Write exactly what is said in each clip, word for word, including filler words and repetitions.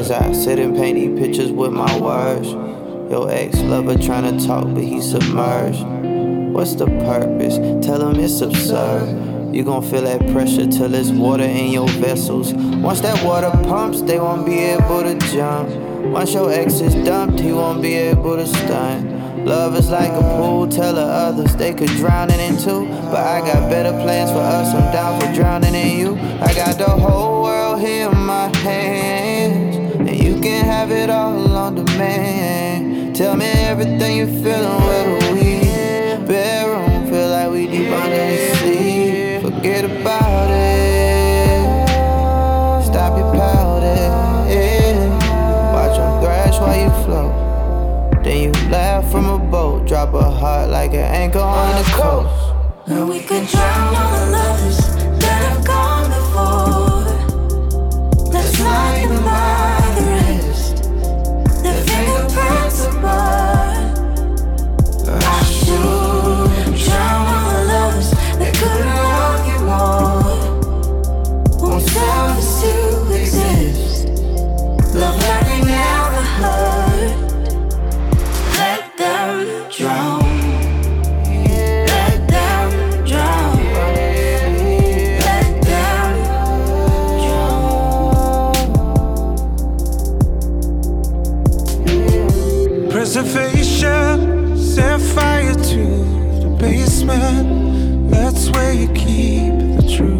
as I sit and paint these pictures with my words. Your ex-lover tryna talk, but he submerged. What's the purpose? Tell him it's absurd. You gon' feel that pressure till there's water in your vessels. Once that water pumps, they won't be able to jump. Once your ex is dumped, he won't be able to stunt. Love is like a pool, tell the others they could drown it in too. But I got better plans for us, I'm down for drowning in you. I got the whole world here in my hands, and you can have it all on demand. Tell me everything you're feeling, where do we? Bedroom, feel like we deep under the sea. Forget about it, stop your pouting. Watch them thrash while you float. Then you laugh from a boat, drop a heart like an anchor on the coast. And we could drown all the lovers that have gone before. Let's light them by the wrist, their fingerprints are blood. I should drown all the lovers that couldn't love you more. Won't selfish to exist, love like they never heard. Let them drown. Let them drown. Let them drown. Preservation, set fire to the basement. That's where you keep the truth.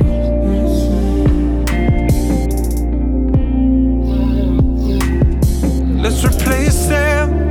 Let's replace them